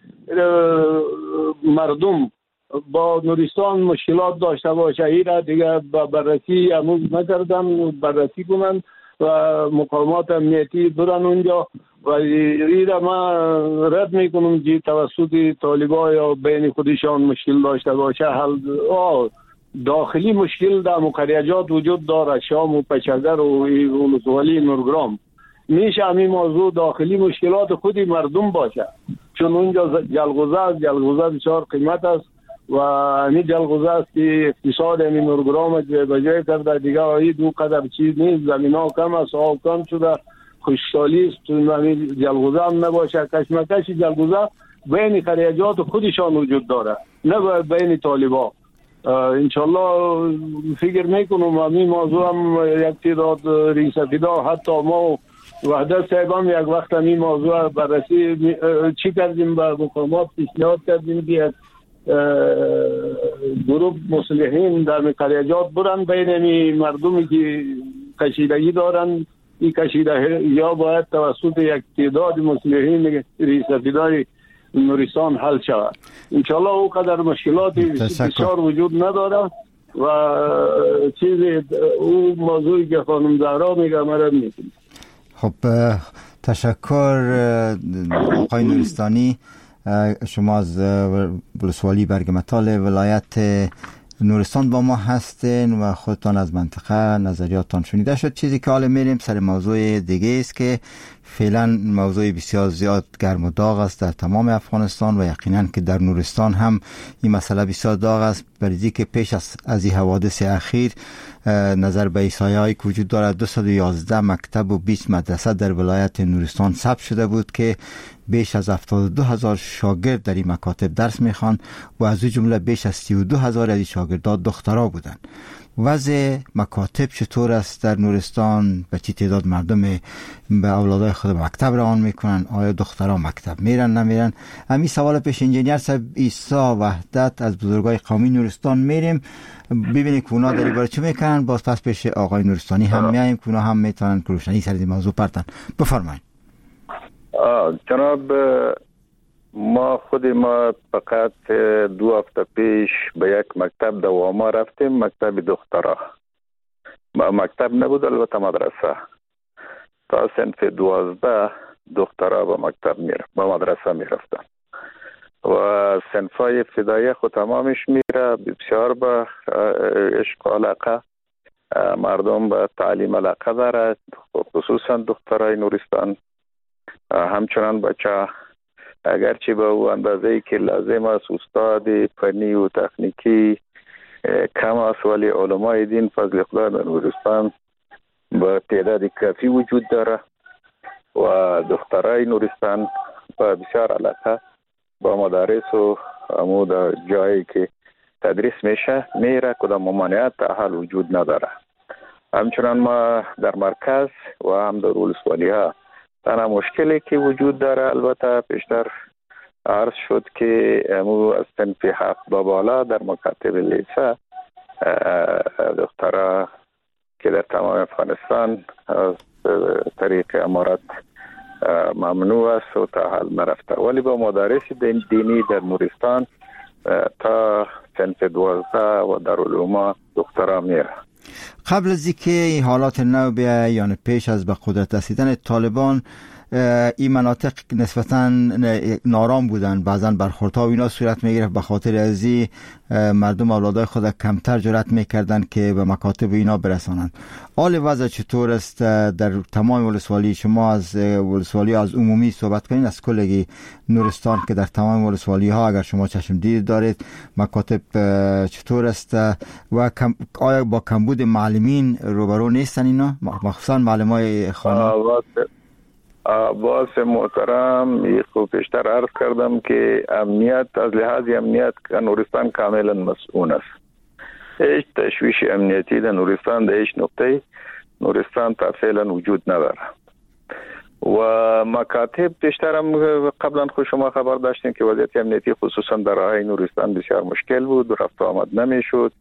مردم با نورستان مشکلات داشته باشه، این را دیگه بررسی امروز نکردن، بررسی کنن و مقامات امنیتی برن اونجا و این را من رد میکنم که توسط طالبان یا بین خودشان مشکل داشته باشه. داخلی مشکل در مقریجات وجود داره، شام و پچگر و ولسوالی نورگرام. میشه همین موضوع داخلی مشکلات خودی مردم باشه، چون اونجا جلغوزه بسیار قیمت است و همین جلغوزه است که اقتصاد همین نورگرام به جای کرده. دیگه این دو قدر چیز نیست، زمین ها کم است، آب کم شده، خشکسالی است، همین جلغوزه هم نباشه. کشمکش جلغوزه بین خریجات خودشان وجود داره، نه بین طالبان. انشالله فکر میکنم همین موضوع هم یک تعداد ریسفیدا حتی ما وحدت صاحب هم یک وقت همین موضوع بررسی چی کردیم، به مقامات پیشنهاد کردیم که گروه مصلحین در قریجات برن بین مردمی که کشیدگی دارن، این کشیده یا باید توسط یک تعداد مصلحین ریسفیدای نورستان حل شود. انشالله او قدر مشکلاتی بسیار وجود نداره و چیزی او موضوعی که خانم زهرا میگه مرد میکنه. خب تشکر آقای نورستانی. شما از ولسوالی برگمتال ولایت نورستان با ما هستین و خودتان از منطقه نظریاتتان شنیده شد. چیزی که حالا میریم سر موضوع دیگه است که فعلا موضوع بسیار زیاد گرم و داغ است در تمام افغانستان و یقینا که در نورستان هم این مسئله بسیار داغ است. برای که پیش از این حوادث اخیر نظر به ایسایه‌ای که وجود دارد 211 مکتب و 20 مدرسه در ولایت نورستان ثبت شده بود که بیش از 72,000 شاگرد در این مکاتب درس میخوان و از او جمله بیش از 32,000 از شاگردان دخترها بودند. وضع مکاتب چطور است در نورستان؟ به چه تعداد مردم به اولادای خود مکتب روان میکنن؟ آیا دخترها مکتب میرن نمیرن؟ همین سوال پیش انجینیر صاحب عیسی وحدت از بزرگای قومی نورستان میریم ببینیم که اونا در باره چه میکنن. باز پس پیش آقای نورستانی هم میایم که اونا هم میتونن روشنی سر این موضوع پرتن. بفرمایید. جناب ما فقط 2 هفته پیش به یک مکتب دواما رفتیم، مکتب دخترها. مکتب نبود البته مدرسه. تا صنف 12 دخترها به مدرسه می رفتن و صنفای ابتدایی خود تمامش میره. بسیار به عشق و علاقه مردم به تعلیم علاقه دارد، خصوصا دخترای نورستان. همچنان بچه اگرچه به او اندازه‌ای که لازم است استاد فنی و تکنیکی کم است، ولی علمای دین فضل خدا در نورستان به تعداد کافی وجود داره و دخترای نورستان با بسیار علاقه با مدارس و امو جایی که تدریس میشه میره، کدام ممانعت حال وجود نداره. همچنان ما در مرکز و هم در ولسوالی ها تنها مشکلی که وجود داره، البته پیشتر عرض شد که امو از صنف 7 به بالا در مکاتب لیسه دخترها که در تمام افغانستان از طریق امارات ممنوع است و تا حال نرفته، ولی با مدارس دینی در نورستان تا صنف 12 و دارالعلوم دخترها میره. قبل از اینکه این حالات نو بیاید یعنی پیش از به قدرت رسیدن طالبان این مناطق نسبتاً نارام بودن، بعضاً برخوردها و اینا صورت میگرفت. به خاطر از این مردم اولادای خود کمتر جرأت میکردن که به مکاتب اینا برسانند. حال وضع چطور است در تمام ولسوالی؟ شما از ولسوالی از عمومی صحبت کنین، از کلگی نورستان که در تمام ولسوالی ها اگر شما چشم دید دارید مکاتب چطور است و آیا با کمبود معلمین روبرو نیستن اینا، مخصوصا معلمای خانم؟ باز محترم خوب پیشتر عرض کردم که امنیت از لحاظ امنیت نورستان کاملا مسئول است. هیچ تشویش امنیتی در نورستان در هیچ نقطه نورستان تا فعلا وجود نداره و مکاتب پیشتر هم قبلا خود شما خبر داشتین که وضعیت امنیتی خصوصا در راههای نورستان بسیار مشکل بود، رفت و آمد نمی شد.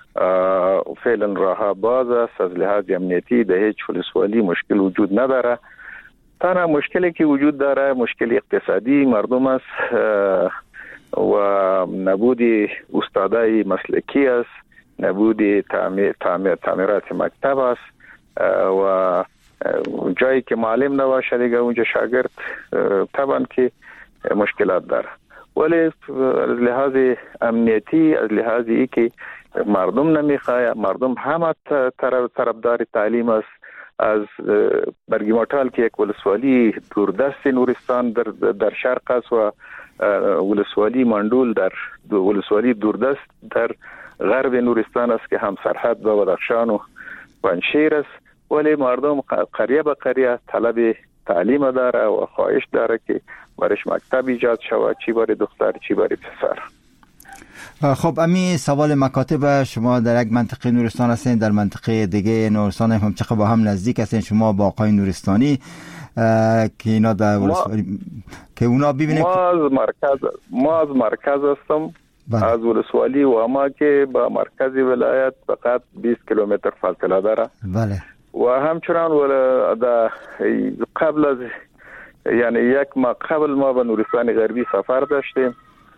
فعلا راه باز است. از لحاظ امنیتی در هیچ ولسوالی مشکل وجود نداره. تنها مشکلی که وجود داره مشکل اقتصادی مردم است و نبود استادای مسلکی است، نبود تعمیرات مکتب است و جایی که معلم نباشه دیگه اونجا شاگرد طبعا که مشکلات داره. ولی از لحاظ امنیتی، از لحاظ ای که مردم نمیخواه، مردم همه طرفدار تعلیم است. از برگماتال که یک ولسوالی دوردست نورستان در شرق است و ولسوالی مندول در ولسوالی دوردست در غرب نورستان است که هم سرحد با بدخشان و پنجشیر است، ولی مردم قریه به قریه طلب تعلیم داره و خواهش داره که برش مکتب ایجاد شود، چی برای دختر چی برای پسر. خب امی سوال مکاتب، شما در یک منطقه نورستان هستین، در منطقه دیگه نورستان هم چقدر با هم نزدیک هستین شما با آقای نورستانی که اینا در ولسوالی که اونا ببینیم ما از مرکز هستم. از ولسوالی و اما که با مرکز ولایت فقط 20 کیلومتر فاصله داره. بله. و همچنان قبل از یعنی یک ماه قبل ما به نورستان غربی سفر داشتیم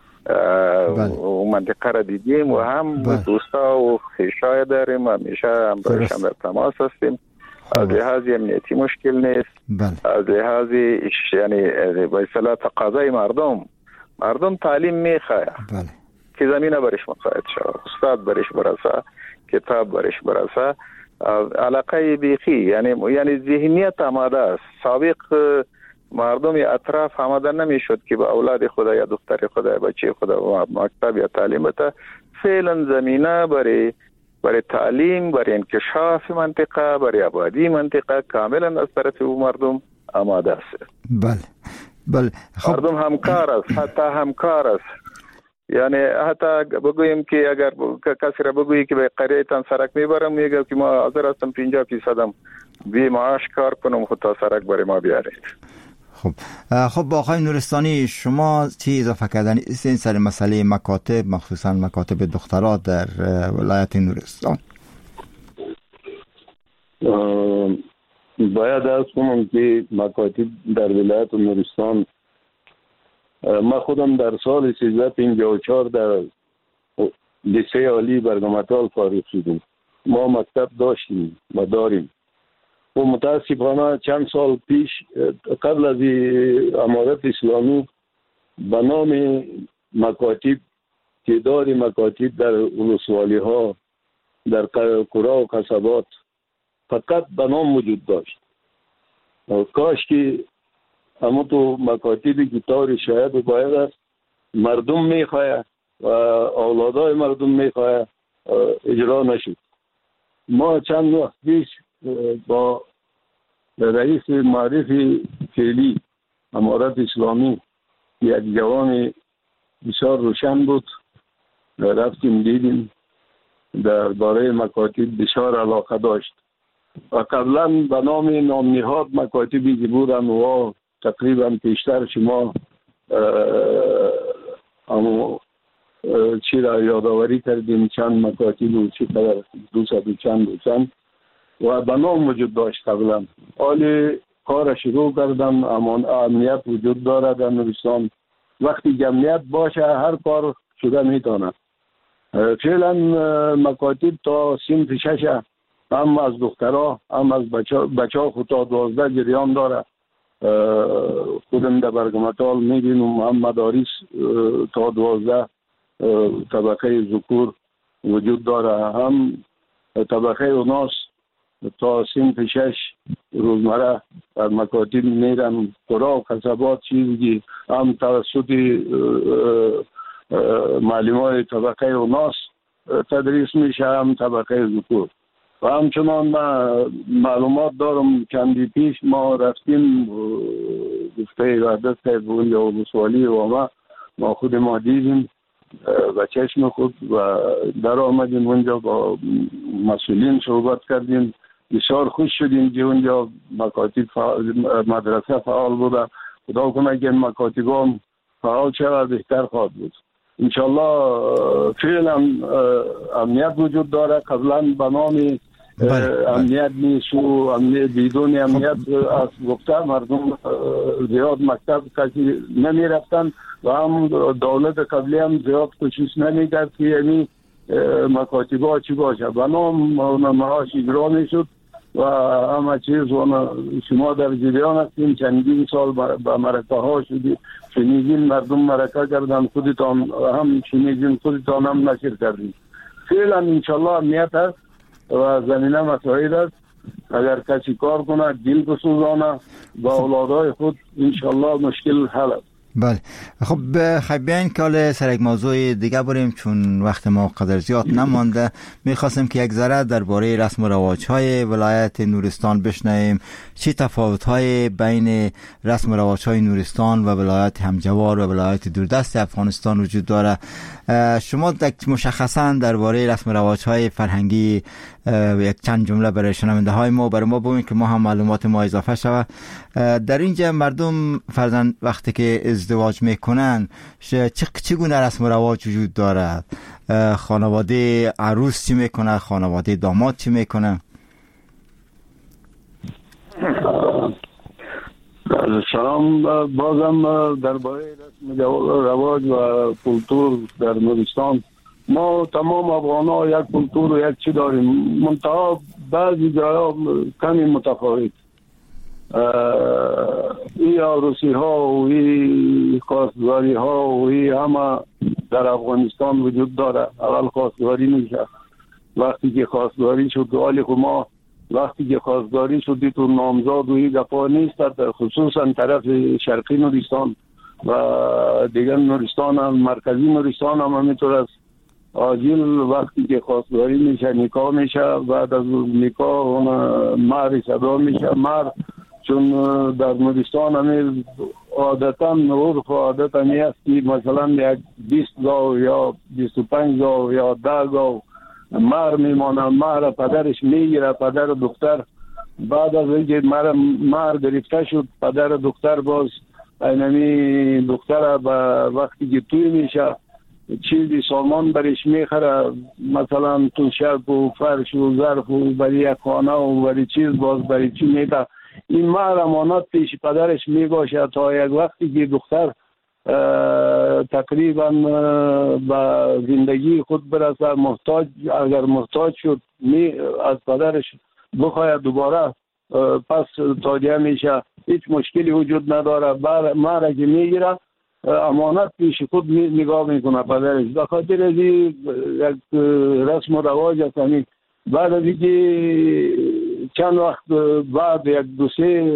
و منطقه را دیدیم و هم دوستا و خیشای داریم، همیشه هم برشم در تماس هستیم. از لحاظ امنیتی مشکل نیست. از لحاظ یعنی به اصطلاح تقاضای مردم تعلیم میخواه که زمینه برش مساعد شود، استاد برش برسه، کتاب برش برسه، علاقه بیخی یعنی ذهنیت آماده است. سابق مردم اطراف آماده نمیشد که به اولاد خدا یا دختر خدا یا بچه خدا مکتب یا تعلیم بده. فعلا زمینه برای تعلیم، برای انکشاف منطقه، برای آبادی منطقه کاملا از طرف مردم آماده است. بله. مردم همکار است، حتی همکار است. یعنی حتی بگوییم که اگر کسی را بگویی که به قریه تان سرک میبرم، میگه که ما حاضر هستم 50% بی معاش کار کنم خود تا سرک برای ما بیارید. خب با آقای نورستانی شما چی اضافه کردن این سر مسئله مکاتب، مخصوصا مکاتب دخترها در ولایت نورستان؟ باید از کنم که مکاتب در ولایت نورستان، ما خودم در سال 1354 در لیسه عالی برگماتال فارغ شدیم. ما مکتب داشتیم و داریم و متاسفانه چند سال پیش قبل از امارت اسلامی به نام مکاتب تعداد مکاتب در ولسوالی ها در قرا و قصبات فقط به نام وجود داشت. کاش که اما تو مکاتبی که طور شاید و باید است مردم میخواه و اولادای مردم میخواه اجرا نشد. ما چند وقت پیش با رئیس معرفی فعلی امارت اسلامی یک جوان بسیار روشن بود، رفتیم دیدیم، در باره مکاتب بسیار علاقه داشت و قبلا به نام نامنهاد مکاتبی که بودن و تقریبا پیشتر شما چی را یادآوری کردیم چند مکاتب و چی قدر 200 چند و به نام وجود داشت قبلا. حالی کار شروع کردن، امنیت وجود دارد در نورستان. وقتی جمعیت باشه هر کار شده میتونه. فعلا مکاتب تا صنف 6 هم از دخترها هم از بچه ها خود تا 12 جریان داره. خودم در برگماتال میبینم هم مدارس تا 12 طبقه ذکور وجود داره، هم طبقه اوناس تا صنف 6 روزمره در مکاتب میرن. قرا و قصبات چیزی هم توسط معلمای طبقه اوناس تدریس میشه، هم طبقه ذکور. و همچنان معلومات دارم چندی پیش ما رفتیم گفته وحدت صاحب اونجا و بسوالی و ما خود ما دیدیم و چشم خود و در آمدیم اونجا با مسئولین صحبت کردیم. بسیار خوش شدیم که اونجا مکاتب مدرسه فعال بوده. خدا کنه که مکاتب هم فعال شود بهتر خواهد بود. انشالله فعلا امنیت وجود داره. قبلا به نام امنیت نیست و بدون امنیت از گفته مردم زیاد مکتب کسی نمی رفتن و هم دولت قبلی هم زیاد کوشش نمی کرد که یعنی مکاتبه ها چی باشه. به نام معاش اجرا می شد و همه چیز شما در جریان هستیم. چندین سال به مرکه ها شدی شنیدین، مردم مرکه کردن، خودتان هم شنیدین، خودتان هم نشر کردین. فعلا انشالله امنیت هست و زمینه مساعد است. اگر کسی کار کنه دل بسوزانه با اولادای خود انشالله مشکل حل است. بله خب خیلی بیاین که سر یک موضوع دیگه بریم چون وقت ما قدر زیاد نمانده. میخواستم که یک ذره درباره رسم و رواج‌های ولایت نورستان بشنویم. چه تفاوت‌های بین رسم و رواج‌های نورستان و ولایت همجوار و ولایت دوردست افغانستان وجود داره؟ شما مشخصا درباره رسم و رواج‌های فرهنگی یک چند جمله برای شنونده های ما برای ما بگوین که ما هم معلومات ما اضافه شود. در اینجا مردم فرضاً وقتی که ازدواج میکنن چگونه رسم و رواج وجود دارد؟ خانواده عروس چی میکنه؟ خانواده داماد چی میکنه؟ سلام. بازم درباره رسم رواج و کلتور در نورستان ما تمام افغان‌ها یک کلتور و یک چی داریم، منتها بعضی جاها کمی متفاوت. این عروسی ها و این خواستگاری ها و این همه در افغانستان وجود داره. اول خواستگاری میشه، وقتی که خواستگاری شد حالی که ما وقتی که خواستگاری شدی تو نامزاد و این گپا نیست، خصوصا طرف شرقی نورستان و دیگر نورستان هم مرکزی نورستان هم همینطور است. آجیل وقتی که خواستگاری میشه نکاح میشه، بعد از نکاح مهر صدا میشه. مهر چون در نورستان همین عادتا عرف و عادت همی است که مثلا یک 20 گاو یا 25 گاو یا 10 گاو مهر میمانه. مهر پدرش میگیره، پدر دختر. بعد از اینکه مهر گرفته شد پدر دختر باز اینمی دختر وقتی که توی میشه چیزی سامان برش میخره، مثلا توشک و فرش و ظرف و برای یک خانه و برای چیز باز برای چی میده. این مهر امانت پیش پدرش میباشه تا یک وقتی که دختر تقریبا به زندگی خود برسه، محتاج اگر محتاج شد از پدرش بخواید دوباره پس تادیه میشه، هیچ مشکلی وجود نداره. مهر که میگیره امانت پیش خود نگاه میکنه پدرش. به خاطر از یک رسم و رواج است. بعد از اینکه چند وقت بعد یک دو سه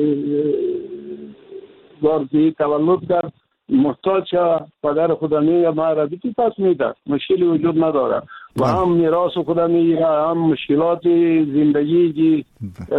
بار تولد کرد محتاج پدر خود میگه مهر بیتی پس میده، مشکلی وجود نداره. و هم میراث خود میگیره، هم مشکلات زندگی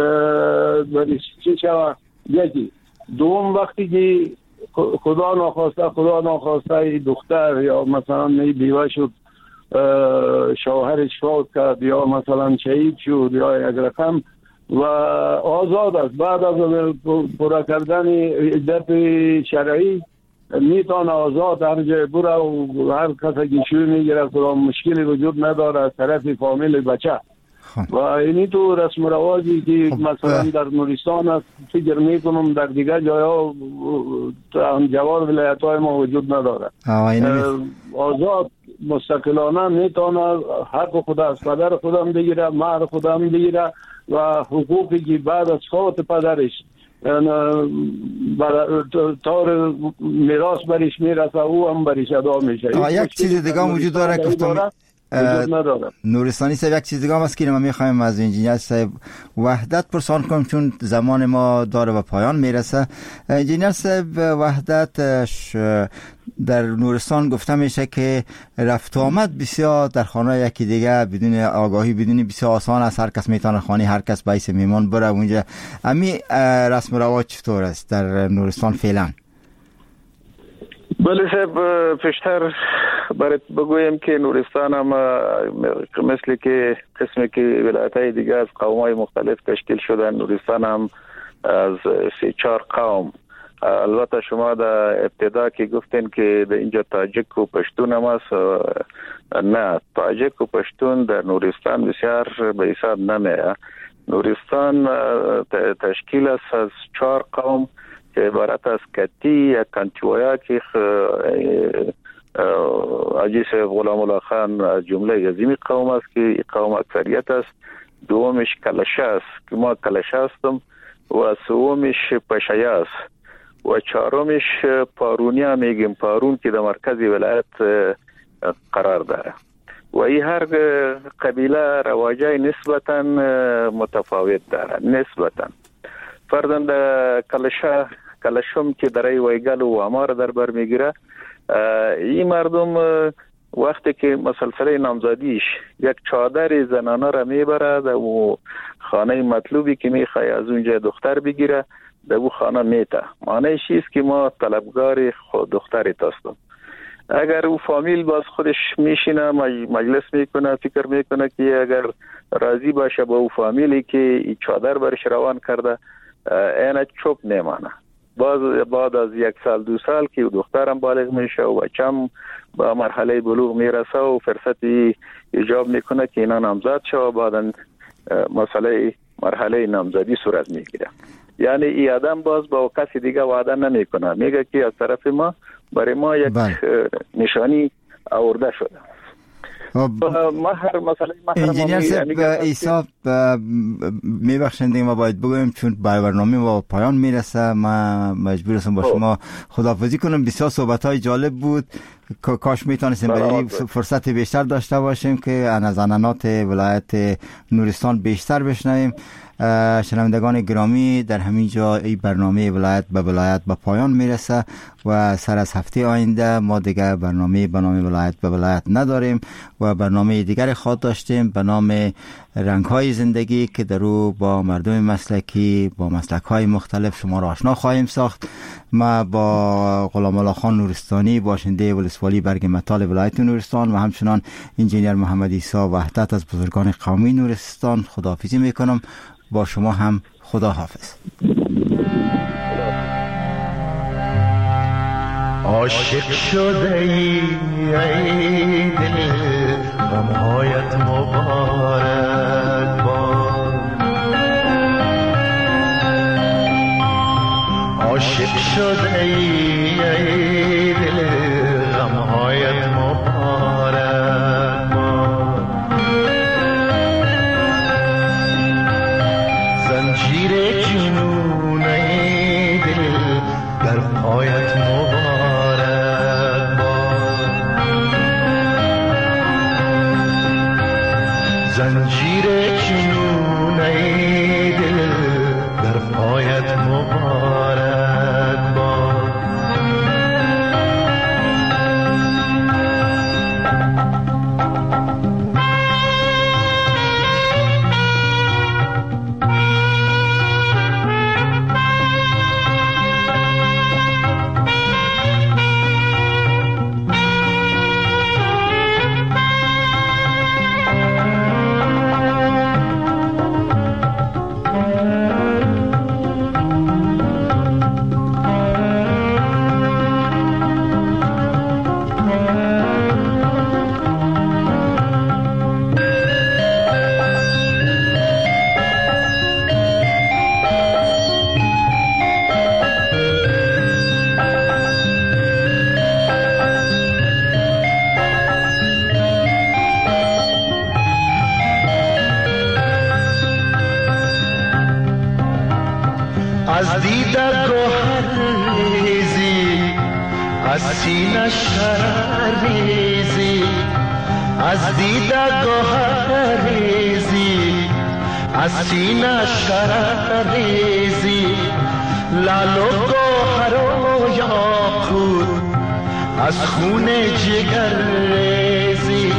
چی شوه. یکی دوم وقتی که خدا ناخواسته دختر یا مثلا بیوه شد، شوهرش فوت کرد یا مثلا شهید شد یا یک رقم و آزاد است، بعد از پورا کردن عدت شرعی میتونه آزاد هر جای بره و هر کسی که شوی میگیره خدا مشکلی وجود نداره از طرف فامیل بچه. و اینی تو رسم و رواجی که مثلا در نورستان است فکر میکنم در دیگر جاها جوار ولایت های ما وجود نداره. آزاد مستقلانه میتونه حق خدا از پدر خودم بگیره، مهر خودم بگیره و حقوقی که بعد از فوت پدرش طور میراث برش میرسه او هم برش ادا میشه. یک چیز دیگه وجود داره گفتم نورستانی صاحب، یک چیز دیگه هم است که ما میخوایم از انجینیر صاحب وحدت پرسان کنیم چون زمان ما داره به پایان میرسه. انجینیر صاحب وحدت در نورستان گفته میشه که رفت آمد بسیار در خانه یکی دیگه بدون آگاهی بدون بسیار آسان است، هر کس میتونه خانه هر کس بایس میمان بره اونجا. امی رسم و رواج چطور است در نورستان فعلا؟ بله صاحب، پیشتر برات بگویم که نورستان هم مثل که قسمی که ولایت‌های دیگه از قوم‌های مختلف تشکیل شدن، نورستان هم از 3-4 قوم البته شما در ابتدا که گفتین که در اینجا تاجیک و پشتون هم است، نه، تاجیک و پشتون در نورستان بسیار به حساب نمیه. نورستان تشکیل است از 4 قوم که عبارت از کتی یا کنتیویا که حاجی صاحب غلام الله خان از جمله عظیمی قوم است که این قوم اکثریت است. دومش کلشه است که ما کلشه هستم و سومش پشایه است و چهارمش پارونیا میگیم، پارون که در مرکز ولایت قرار داره و این هر قبیله رواجای نسبتا متفاوت داره. نسبتا فرضاً کلشم که در ویگل و امار در بر میگیره، این مردم وقتی که مسلسل نامزادیش یک چادر زنانه را میبره در او خانه مطلوبی که میخواه از اونجا دختر بگیره در او خانه میته، معنیش است که ما طلبگار خود دخترت هستم. اگر او فامیل باز خودش میشینه مجلس میکنه، فکر میکنه که اگر راضی باشه با او فامیلی که این چادر برش روان کرده، اینه چوب نمانه. بعد از 1 سال 2 سال که دخترم بالغ میشه و بچم با مرحله بلوغ میرسه و فرصتی ایجاب میکنه که اینا نامزد شه و بعدن مرحله نامزدی صورت میگیره. یعنی این آدم باز با کسی دیگه وعده نمیکنه، میگه که از طرف ما برای ما یک نشانی آورده شده. انجینیر صاحب عیسی میبخشند دیگه ما باید بگویم چون برنامه ما پایان میرسه، ما مجبور هستم با شما خداحافظی کنم. بسیار صحبت‌های جالب بود، کاش میتونستیم برای فرصت بیشتر داشته باشیم که از عنعنات ولایت نورستان بیشتر بشنویم. شنوندگان گرامی، در همین جا این برنامه ولایت به ولایت به پایان میرسه و سر از هفته آینده ما دیگر برنامه به نام ولایت به ولایت نداریم و برنامه دیگر خود داشتیم به نام رنگ‌های زندگی که در او با مردم مسلکی با مسلک‌های مختلف شما را آشنا خواهیم ساخت. ما با غلام الله خان نورستانی باشنده ولسوالی برگ متال ولایت نورستان و همچنان انجینیر محمد عیسی وحدت از بزرگان قومی نورستان خداحافظی میکنم. با شما هم خدا حافظ. عاشق شده ای دل غمهایت مبارک باد، عاشق شده ای دل غمهایت مبارک باد، زنجیر جنون ای دل در پایت مبارک باد، زنجیر جنون ای دل در پایت مبارک باد. از دیده گوهر ریزی، از سینه شرر ریزی، از دیده گوهر ریزی، از سینه شرر ریزی، لال و گوهر و یاقوت از خون جگر ریزی،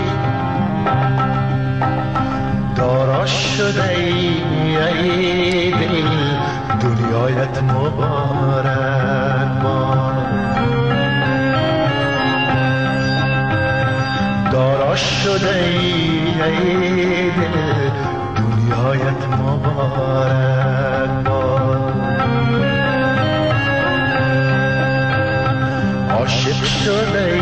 دارا شده ای دل دنیایت مبارک باد، دارا شده ای دل دنیایت مبارک باد. عشق شده